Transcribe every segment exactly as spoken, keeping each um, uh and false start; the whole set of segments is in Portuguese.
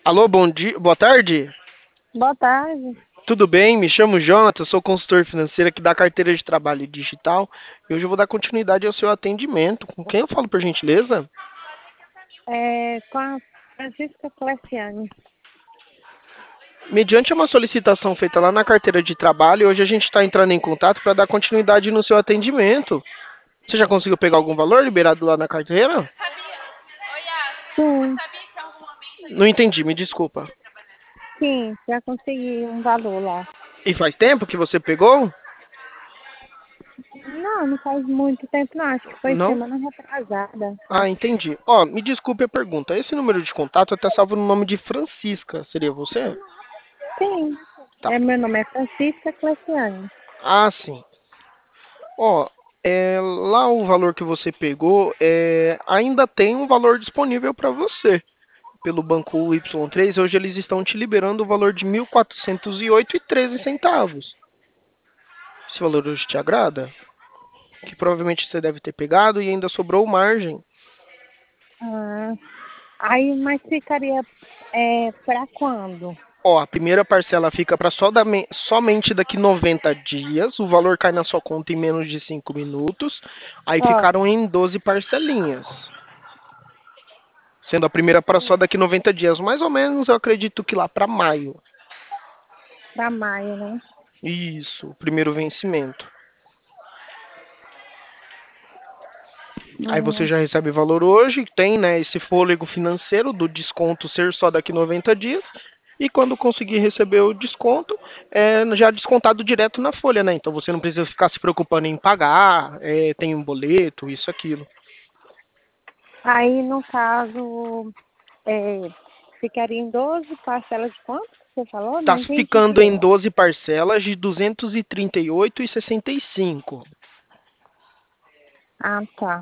Alô, bom dia, boa tarde. Boa tarde. Tudo bem? Me chamo Jonathan, sou consultor financeiro aqui da carteira de trabalho digital e hoje eu vou dar continuidade ao seu atendimento. Com quem eu falo, por gentileza? É, com a Francisca Cleciane. Mediante uma solicitação feita lá na carteira de trabalho, hoje a gente está entrando em contato para dar continuidade no seu atendimento. Você já conseguiu pegar algum valor liberado lá na carteira? Sim, Não entendi, me desculpa. sim, já consegui um valor lá. E faz tempo que você pegou? Não, não faz muito tempo não, acho que foi Não? semana retrasada. Ah, entendi. Ó, me desculpe a pergunta. Esse número de contato está salvo no nome de Francisca. Seria você? Sim, Tá. é, meu nome é Francisca Cleciane. Ah, sim. Ó, é, lá o valor que você pegou é, ainda tem um valor disponível para você. Pelo banco Y três, hoje eles estão te liberando o valor de mil quatrocentos e oito e treze centavos. Esse valor hoje te agrada? Que provavelmente você deve ter pegado e ainda sobrou margem. Ah, aí, mas ficaria é, para quando? Ó, a primeira parcela fica para somente daqui noventa dias. O valor cai na sua conta em menos de cinco minutos. Aí Ó, ficaram em doze parcelinhas. Sendo a primeira para só daqui noventa dias, mais ou menos, eu acredito que lá para maio. para maio, né? Isso, o primeiro vencimento. Aí você Hum, já recebe valor hoje, tem, né, esse fôlego financeiro do desconto ser só daqui noventa dias. E quando conseguir receber o desconto, é já descontado direto na folha, né? Então você não precisa ficar se preocupando em pagar, é, tem um boleto, isso, aquilo. aí, no caso, é, ficaria em doze parcelas de quanto que você falou? Não Tá entendi ficando em direito. doze parcelas de duzentos e trinta e oito e sessenta e cinco. Ah, tá.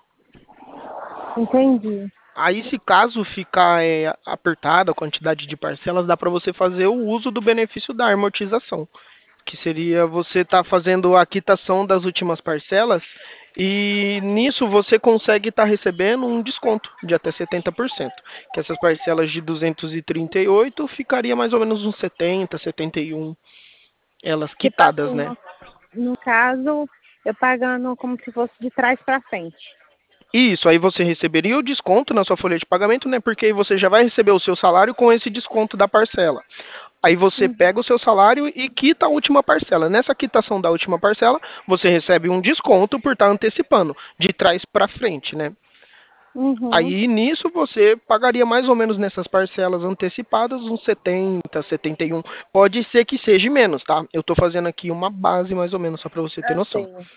Entendi. Aí, se caso ficar é, apertada a quantidade de parcelas, dá para você fazer o uso do benefício da amortização, que seria você estar fazendo a quitação das últimas parcelas e nisso você consegue estar recebendo um desconto de até setenta por cento. Que essas parcelas de duzentos e trinta e oito ficaria mais ou menos uns setenta, setenta e um, elas Tipo quitadas, assim, né? no, no caso, eu pagando como se fosse de trás para frente. Isso, aí você receberia o desconto na sua folha de pagamento, né? Porque aí você já vai receber o seu salário com esse desconto da parcela. Aí você Uhum. pega o seu salário e quita a última parcela. Nessa quitação da última parcela, você recebe um desconto por estar antecipando, de trás para frente, né? Uhum. Aí nisso você pagaria mais ou menos nessas parcelas antecipadas uns setenta, setenta e um. Pode ser que seja menos, tá? Eu tô fazendo aqui uma base mais ou menos só para você ter Eu noção. sei.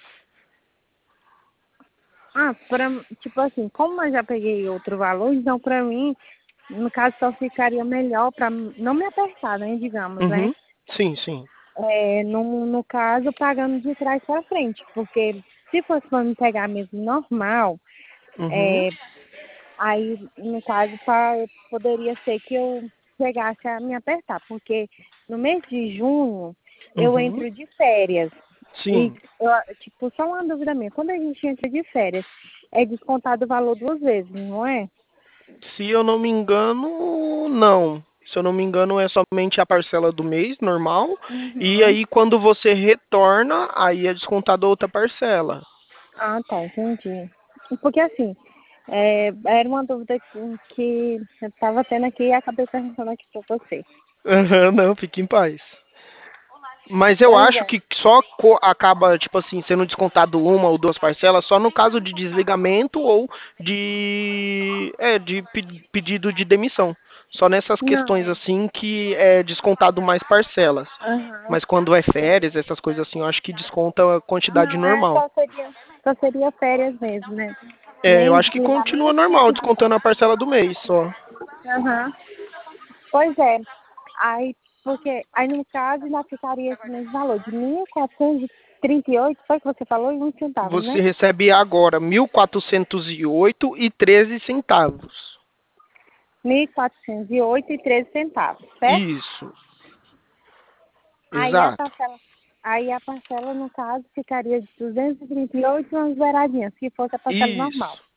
Ah, pra, tipo assim, como eu já peguei outro valor, então pra mim, no caso, só ficaria melhor pra não me apertar, né, digamos, né? Uhum. Sim, sim. É, no, no caso, pagando de trás para frente, porque se fosse para me pegar mesmo normal, Uhum. é, aí, no caso, pra, poderia ser que eu chegasse a me apertar, porque no mês de junho eu Uhum. entro de férias. E, Sim. eu, tipo, só uma dúvida minha. Quando a gente entra de férias, é descontado o valor duas vezes, não é? Se eu não me engano, não. Se eu não me engano, é somente a parcela do mês normal. E Uhum. aí, quando você retorna, aí é descontada outra parcela. Ah, tá, entendi. Porque assim, é, era uma dúvida que, que eu estava tendo aqui e acabei perguntando aqui para você. Aham, não, fique em paz. Mas eu Pois acho é. que só co- acaba, tipo assim, sendo descontado uma ou duas parcelas só no caso de desligamento ou de, é, de pe- pedido de demissão. Só nessas questões Não. assim que é descontado mais parcelas. Aham. Mas quando é férias, essas coisas assim, eu acho que desconta a quantidade Não, é normal. só seria, só seria férias mesmo, né? É, eu Nem acho que continua desligamento, nem normal, pedido. descontando a parcela do mês só. Aham. Pois é. Aí, porque, aí no caso ainda ficaria esse mesmo valor, de mil quatrocentos e trinta e oito foi que você falou, e uns centavos, Você né? recebe agora mil quatrocentos e oito e treze centavos. Mil quatrocentos e oito e treze centavos, certo? Isso, Aí a exato. parcela, aí a parcela, no caso, ficaria de duzentos e trinta e oito umas beiradinhas, se fosse a parcela normal. Isso.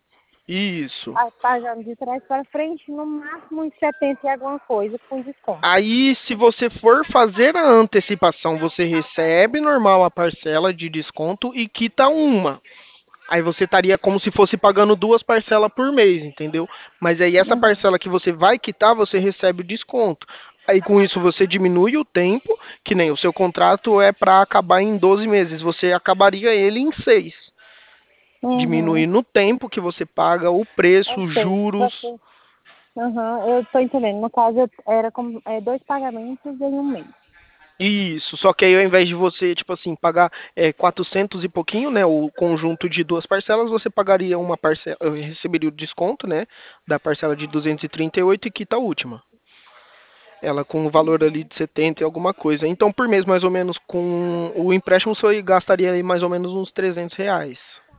Isso. Aí, pagando de trás para frente, no máximo uns setenta e alguma coisa com desconto. Aí, se você for fazer a antecipação, você recebe normal a parcela de desconto e quita uma. Aí você estaria como se fosse pagando duas parcelas por mês, entendeu? Mas aí essa Uhum. parcela que você vai quitar, você recebe o desconto. Aí com isso você diminui o tempo, que nem o seu contrato é para acabar em doze meses, você acabaria ele em seis. Uhum. Diminuindo o tempo que você paga, o preço, Eu os sei. juros. Você... Uhum. Eu tô entendendo. No caso, eu- era como, é, dois pagamentos em um mês. Isso, só que aí ao invés de você, tipo assim, pagar é, quatrocentos e pouquinho, né, o conjunto de duas parcelas, você pagaria uma parcela, eu receberia o desconto, né, da parcela de duzentos e trinta e oito e quita a última. Ela com o valor ali de setenta e alguma coisa. Então, por mês, mais ou menos, com o empréstimo, você gastaria aí mais ou menos uns trezentos reais.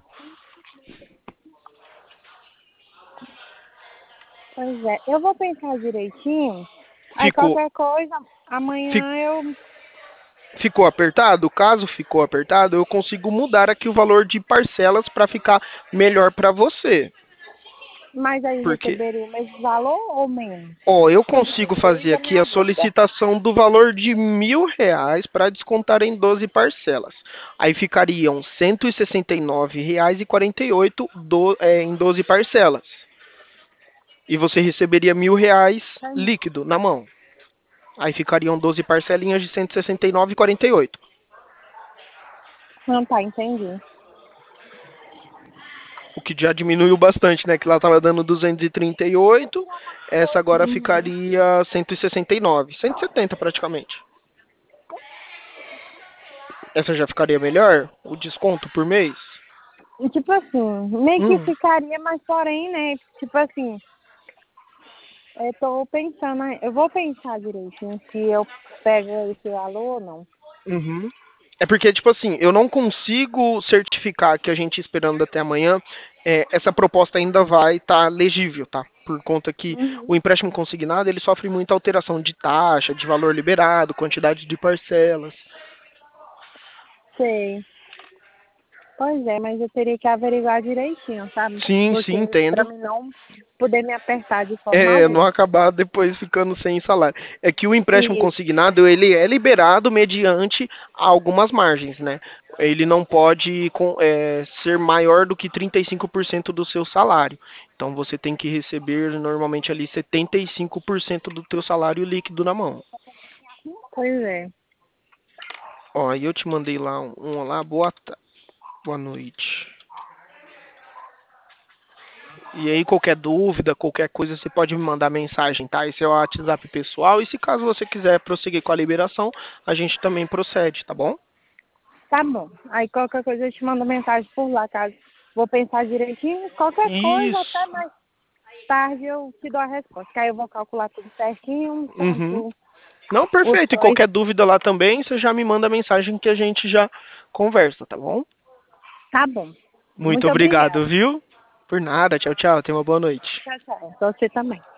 Pois é. Eu vou pensar direitinho. Aí Ficou, qualquer coisa, fi- amanhã eu... ficou apertado? Caso ficou apertado, eu consigo mudar aqui o valor de parcelas para ficar melhor para você. Mas aí Porque receberia o mesmo valor ou menos? Ó, eu Porque consigo é fazer isso a aqui a minha dúvida. solicitação do valor de mil reais para descontar em doze parcelas. Aí ficariam cento e sessenta e nove reais e quarenta e oito do, é, em doze parcelas. E você receberia mil reais líquido na mão. Aí ficariam doze parcelinhas de cento e sessenta e nove e quarenta e oito. Não, tá, entendi. O que já diminuiu bastante, né? Que lá estava dando duzentos e trinta e oito, essa agora Uhum. ficaria cento e sessenta e nove, cento e setenta praticamente. Essa já ficaria melhor? O desconto por mês? E tipo assim, meio que Hum, ficaria, mas porém, né? Tipo assim, eu tô pensando, né, eu vou pensar direitinho se eu pego esse valor ou não. uhum. É porque, tipo assim, eu não consigo certificar que a gente esperando até amanhã, é, essa proposta ainda vai estar legível, tá? Por conta que o Uhum. empréstimo consignado, ele sofre muita alteração de taxa, de valor liberado, quantidade de parcelas. Sei. Pois é, mas eu teria que averiguar direitinho, sabe? Sim, sim, Porque pra entendo. mim não poder me apertar de forma É, não alguma. acabar depois ficando sem salário. É que o empréstimo E, consignado, ele é liberado mediante algumas margens, né? Ele não pode com- é, ser maior do que trinta e cinco por cento do seu salário. Então você tem que receber normalmente ali setenta e cinco por cento do teu salário líquido na mão. pois é. Ó, aí eu te mandei lá um, um lá, boa, ta- boa noite. E aí, qualquer dúvida, qualquer coisa, você pode me mandar mensagem, tá? Esse é o WhatsApp pessoal. E se caso você quiser prosseguir com a liberação, a gente também procede, tá bom? Tá bom. Aí qualquer coisa eu te mando mensagem por lá, caso. Vou pensar direitinho. Qualquer coisa, até Isso. mais tarde eu te dou a resposta. Que aí eu vou calcular tudo certinho, Uhum. tanto Não, os perfeito. E prós. qualquer dúvida lá também, você já me manda mensagem que a gente já conversa, tá bom? Tá bom. Muito Muito obrigado, obrigada. viu? Por nada. Tchau, tchau. Tenha uma boa noite. Tchau, tchau. Você também.